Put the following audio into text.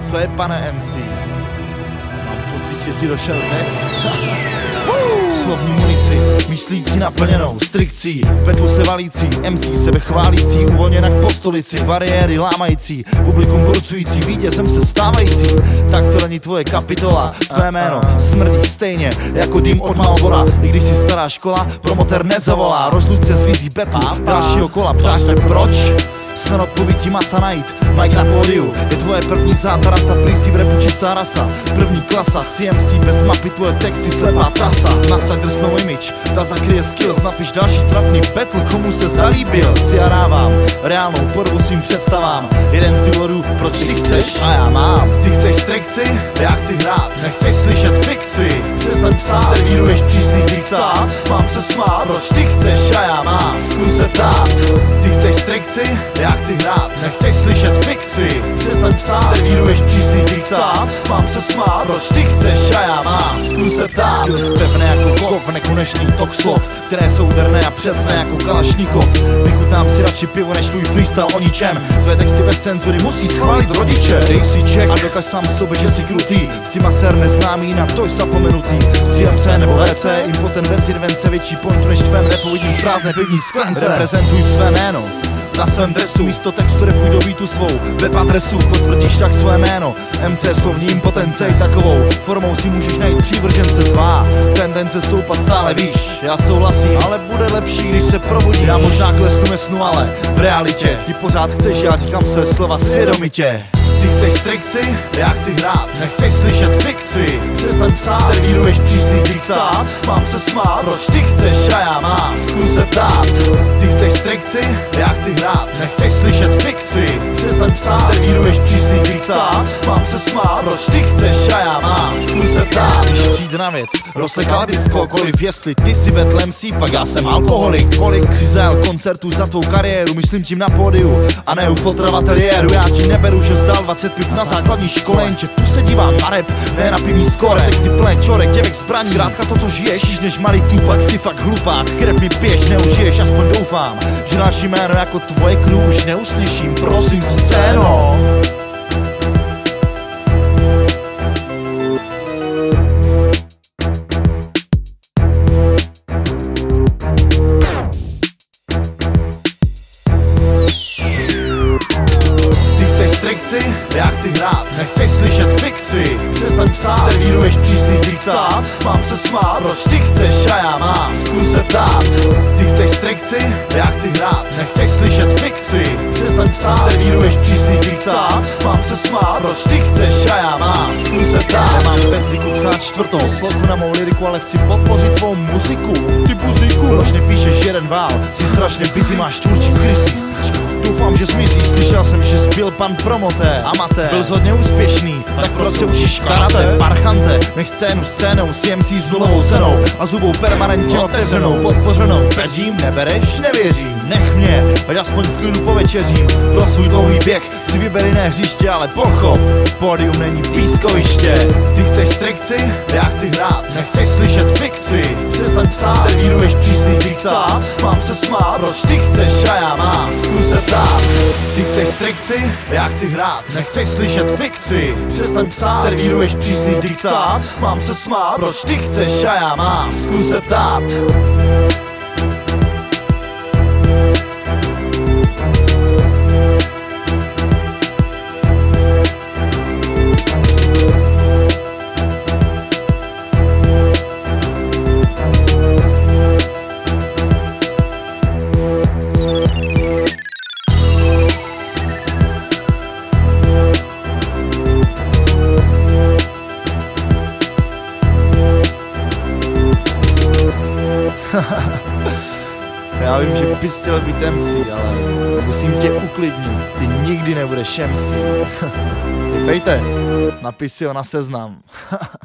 Co je, pane MC? Mám pocit, že ti došel dech. Slovní munici, myslící naplněnou strikcí, v petlu se valící, MC sebe chválící, uvolněna k postolici, bariéry lámající, publikum burcující, vítězem se stávající. Tak to není tvoje kapitola, tvé jméno smrdí stejně jako dým od Marlbora. I když si stará škola, promotér nezavolá, rozluce zvízí betlu dalšího kola. Ptáš se proč? Snad odpověď ti masa najít. Mike na pódiu je tvoje první zátarasa, prý si v rapu čistá rasa, první klasa, CMC bez mapy, tvoje texty slepá trasa. Nasaď drsnou image, ta zakryje skills, napiš další trapný battle, komu se zalíbil. Si já dávám reálnou podobu svým představám, jeden z důvodů, proč ty chceš a já mám. Ty chceš strikci, já chci hrát, nechceš slyšet fikci, přestaň psát, servíruješ přísný diktát, mám se smát, proč ty chceš a já mám, zkus se ptát. Ty chceš strikci, já chci hrát, nechceš slyšet fikci, přestaň psát, servíruješ přísný diktát, mám se smát, proč ty chceš a já mám, zkus se ptát. Skills pevné jako kov, nekonečný tok slov, které jsou úderné a přesné jako Kalašnikov. Vychutnám si radši pivo než tvůj freestyle o ničem, tvé texty bez cenzury musí schválit rodiče. Dej si check a dokaž sám sobě, že jsi krutý, jsi masér neznámý, na to jsi zapomenutý. CMC nebo WC, impotent bez invence, větší pointu než tvém rapu vidím prázdné pivní sklence. Reprezentuj své jméno na svém dresu, místo textu repuj do beatu svou web adresu, potvrdíš tak své jméno. MC slovní impotence, i takovou formou si můžeš najít přívržence. Tvá tendence stoupat stále výš, já souhlasím, ale bude lepší, když se probudíš. Já možná klesnu ve snu, ale v realitě ty pořád chceš, já říkám své slova svědomitě. Ty chceš strikci, já chci hrát, nechceš slyšet fikci, přestaň psát, servíruješ přísný diktát, mám se smát, proč ty chceš a já mám, zkus se ptát. Ty chceš strikci, já chci hrát, nechceš slyšet fikci, přestaň psát, servíruješ přísný diktát, mám se smát, proč ty chceš a já mám, zkus se ptát. Když přijde na věc, rozsekal bys kohokoliv, jestli ty si Betl MC, pak já jsem alkoholik. Kolik si zajel koncertů za tvou kariéru, myslím tím na pódiu a ne u fotra v ateliéru. Já ti neberu, že zdal 20 piv na základní škole, jenže tu se dívám na rap, ne na pivní skore. Texty plné čorek, děvek zbraní, zkrátka to, co žiješ. Než malý Tupak, si fakt hlupák, krev mi piješ, neužiješ, aspoň doufám, že další jméno jako tvoje crew už neuslyším, prosím scéno. Já chci hrát, nechceš slyšet fikci, přestaň psát, servíruješ přísný diktát, mám se smát, proč ty chceš a já mám, zkus se ptát. Ty chceš strikci, já chci hrát, nechceš slyšet fikci, přestaň psát, servíruješ přísný diktát, mám se smát, proč ty chceš a já mám, zkus se ptát. Nemám bez liku psát čtvrtou sloku na mou liriku, ale chci podpořit tvou muziku, ty buzíku. Proč nepíšeš jeden vál, jsi strašně busy, máš tvůrčí krizi. Doufám, že zmizí, slyšel jsem, že zbyl pan promotér, amatér, byl hodně úspěšný, tak proč se učíš karate, parchante, nech scénu scénou, CMC s nulovou cenou a zubou permanentně otevřenou, podpořenou, peřím, nebereš, nevěřím, nech mě, ať aspoň v klidu povečeřím, pro svůj dlouhý běh si vyberi ne hřiště, ale pochop, pódium není pískoviště. Ty chceš strikci, já chci hrát, nechceš slyšet fikci, přestaň psát, servíruješ přísný diktát, mám se smát, proč ty chceš a já mám, zkus se ptát. Ty chceš strikci, já chci hrát, nechceš slyšet fikci, přestaň psát, servíruješ přísný diktát, mám se smát, proč ty chceš a já mám, zkus se ptát. Já vím, že bys chtěl být MC, ale musím tě uklidnit, ty nikdy nebudeš MC. Fejte, napiš si ho na seznam.